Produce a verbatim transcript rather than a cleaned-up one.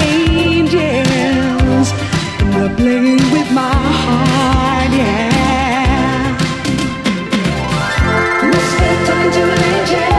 angels, and they're playing with my heart, yeah. Must be talking to an angel.